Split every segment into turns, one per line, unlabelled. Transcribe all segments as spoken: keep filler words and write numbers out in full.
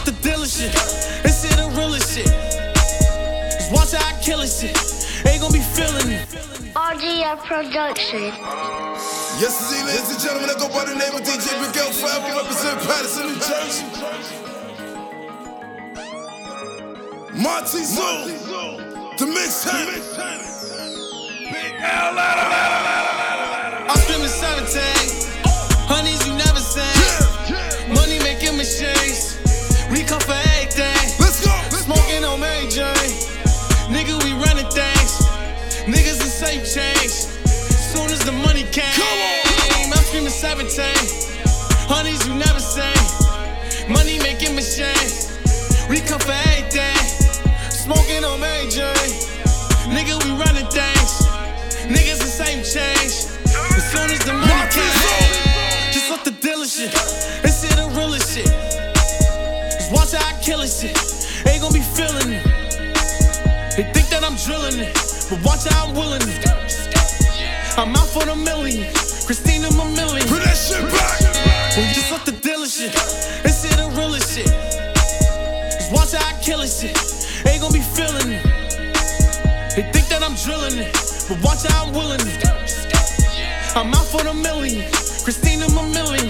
off the dealer shit. This is the realest shit. Just watch how I kill it shit. Ain't gon' be feeling it.
R G F Production.
Yes, indeed, ladies and gentlemen, I go by the name of D J Miguel, forever represent Patterson, New Jersey. Monty Zoo, the mixtape. Big L.
I'm screaming seventeen. Honeys you never seen. Money making machines. We come for everything.
Let's go.
Smoking on Mary Jane. Nigga, we running things. Niggas the same change. Soon as the money came, I'm screaming seventeen. Honeys you never seen. Money making machines. We come for everything. Smoking on Mary Jane. Nigga, we running things. Niggas the same change. As soon as the money came, just off the dealer shit. This is the realest shit. Just watch how I kill it shit. Ain't gon' be feeling it. They think that I'm drilling it, but watch how I'm willing it. I'm out for the million. Christina my million.
Put that shit back.
We just off the dealer shit. This is the realest shit. Just watch how I kill it shit. Ain't gon' be feeling it. They think that I'm drilling it, but watch how I'm willing it. I'm out for the million. Christina my million.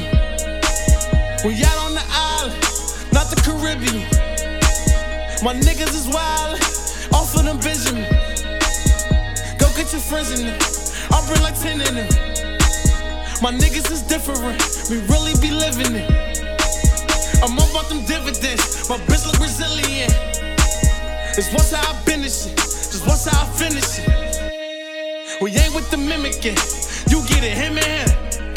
We out on the island, not the Caribbean. My niggas is wild, off of them Benjamin. Go get your friends in them. I'll bring like ten in them. My niggas is different, we really be living it. I'm up about them dividends, my bitch look resilient. Just watch how I finish it, just watch how I finish it. We ain't with the mimicking, you get it, him and him.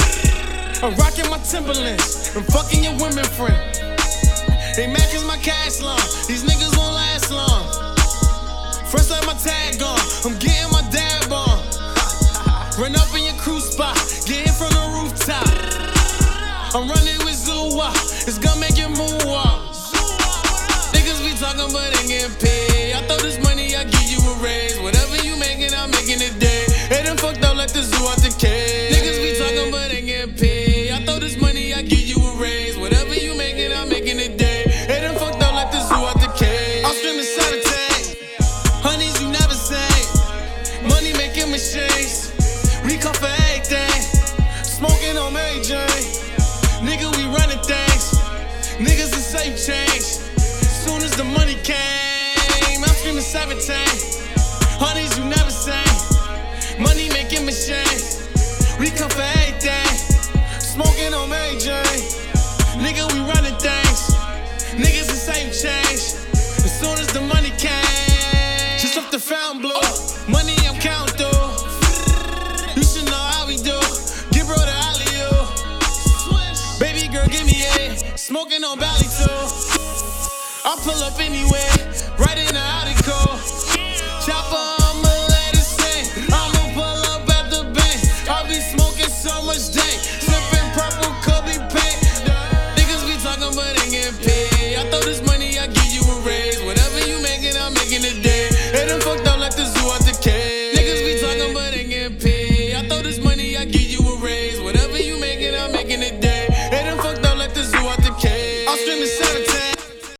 I'm rocking my Timberlands, I'm fucking your women friend. They mad cause my cash long, these niggas won't last long. First time my tag on, I'm getting my dab on. Run up in your crew spot, get hit from the rooftop. I'm running with Zua, it's gonna make you moonwalk. Niggas be talking but ain't getting paid. I throw this money, I give you a raise. Whatever you making, I'm making it day. They done fucked up like the zoo out the cage. Niggas be talking but ain't getting paid. I throw this money, I give you a raise. Whatever you making, I'm making it day. They done fucked up like the zoo out the cage. I'm screaming seventeen. Honeys you never seen. Money making machines. We come for everything. Smoking on Mary Jane. Nigga, we running things. Niggas the same change. Soon as the money came, I'm screaming seventeen. Honeys you never seen. Money making machines. We come for everything. Smoking on Mary Jane. Nigga, we running things. Niggas the same change. As soon as the money came, just off the fountain blue. Money I'm counting through. You should know how we do. Give bro the alley-oop. Baby girl, give me a. Smoking on Bally too. I'll pull up anyway. Right in the Audi core. Chopper, I'ma let it sing. I'ma pull up at the bank. I'll be smoking so much dank. Sipping purple Kobe paint. Niggas be talking but ain't getting paid. I throw this money, I give you a raise. Whatever you making, I'm making it day. They done fucked up like the zoo out the cage. Niggas be talking but ain't getting paid. I throw this money, I give you a raise. Whatever you making, I'm making it day. They done fucked up like the zoo out the cage. I'm screaming seven.